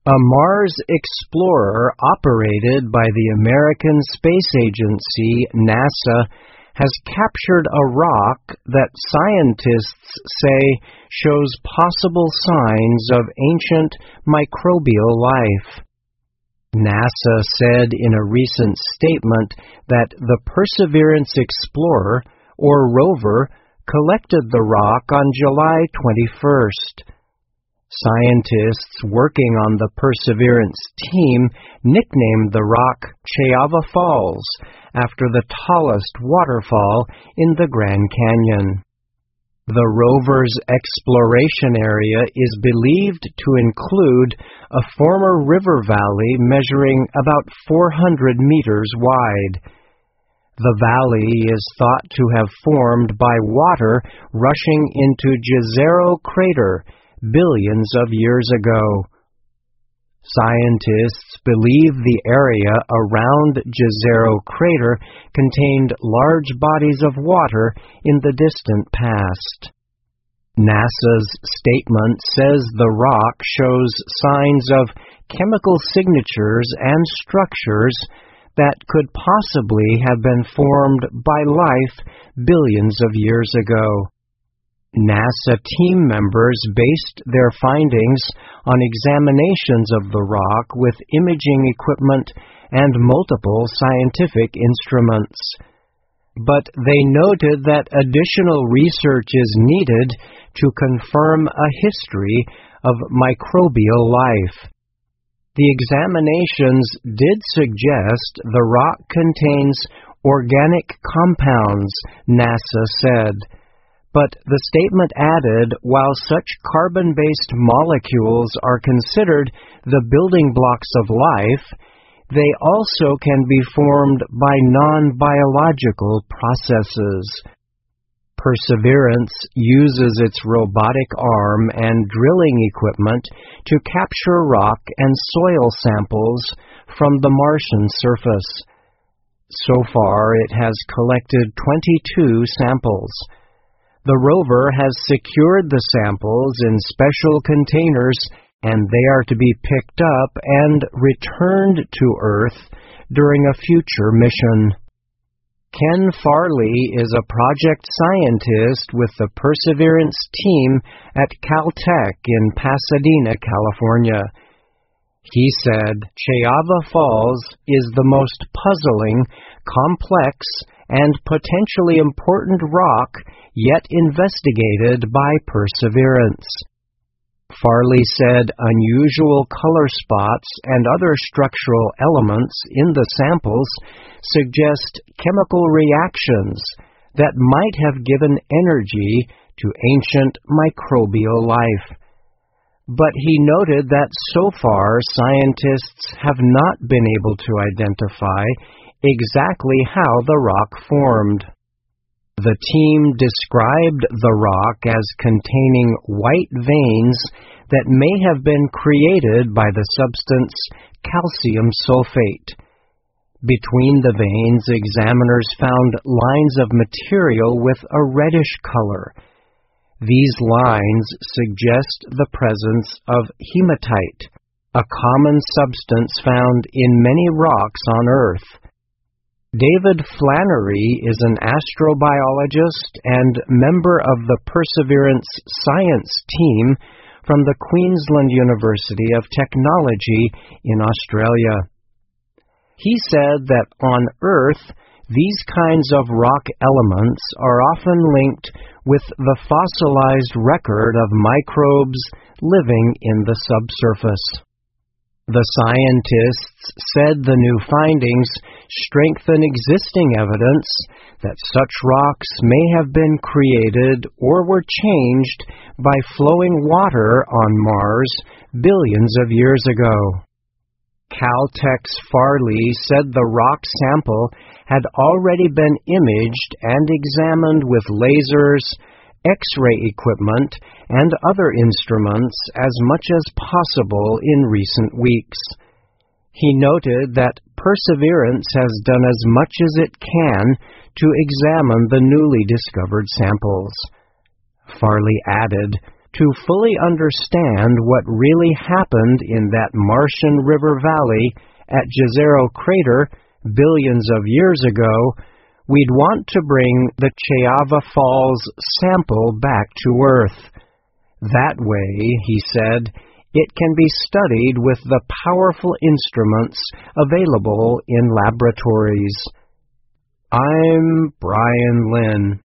A Mars explorer operated by the American Space Agency, NASA, has captured a rock that scientists say shows possible signs of ancient microbial life. NASA said in a recent statement that the Perseverance Explorer, or rover, collected the rock on July 21st. Scientists working on the Perseverance team nicknamed the rock Chayava Falls after the tallest waterfall in the Grand Canyon. The rover's exploration area is believed to include a former river valley measuring about 400 meters wide. The valley is thought to have formed by water rushing into Jezero Crater billions of years ago. Scientists believe the area around Jezero Crater contained large bodies of water in the distant past. NASA's statement says the rock shows signs of chemical signatures and structures that could possibly have been formed by life billions of years ago. NASA team members based their findings on examinations of the rock with imaging equipment and multiple scientific instruments. But they noted that additional research is needed to confirm a history of microbial life. The examinations did suggest the rock contains organic compounds, NASA said. But the statement added, while such carbon-based molecules are considered the building blocks of life, they also can be formed by non-biological processes. Perseverance uses its robotic arm and drilling equipment to capture rock and soil samples from the Martian surface. So far, it has collected 22 samples. The rover has secured the samples in special containers, and they are to be picked up and returned to Earth during a future mission. Ken Farley is a project scientist with the Perseverance team at Caltech in Pasadena, California. He said, Chayava Falls is the most puzzling, complex, and potentially important rock yet investigated by Perseverance. Farley said unusual color spots and other structural elements in the samples suggest chemical reactions that might have given energy to ancient microbial life. But he noted that so far scientists have not been able to identify exactly how the rock formed. The team described the rock as containing white veins that may have been created by the substance calcium sulfate. Between the veins, examiners found lines of material with a reddish color. These lines suggest the presence of hematite, a common substance found in many rocks on Earth. David Flannery is an astrobiologist and member of the Perseverance science team from the Queensland University of Technology in Australia. He said that on Earth, these kinds of rock elements are often linked with the fossilized record of microbes living in the subsurface. The scientists said the new findings strengthen existing evidence that such rocks may have been created or were changed by flowing water on Mars billions of years ago. Caltech's Farley said the rock sample had already been imaged and examined with lasers, X-ray equipment, and other instruments as much as possible in recent weeks. He noted that Perseverance has done as much as it can to examine the newly discovered samples. Farley added, To fully understand what really happened in that Martian river valley at Jezero Crater billions of years ago, we'd want to bring the Chayava Falls sample back to Earth. That way, he said, it can be studied with the powerful instruments available in laboratories. I'm Brian Lynn.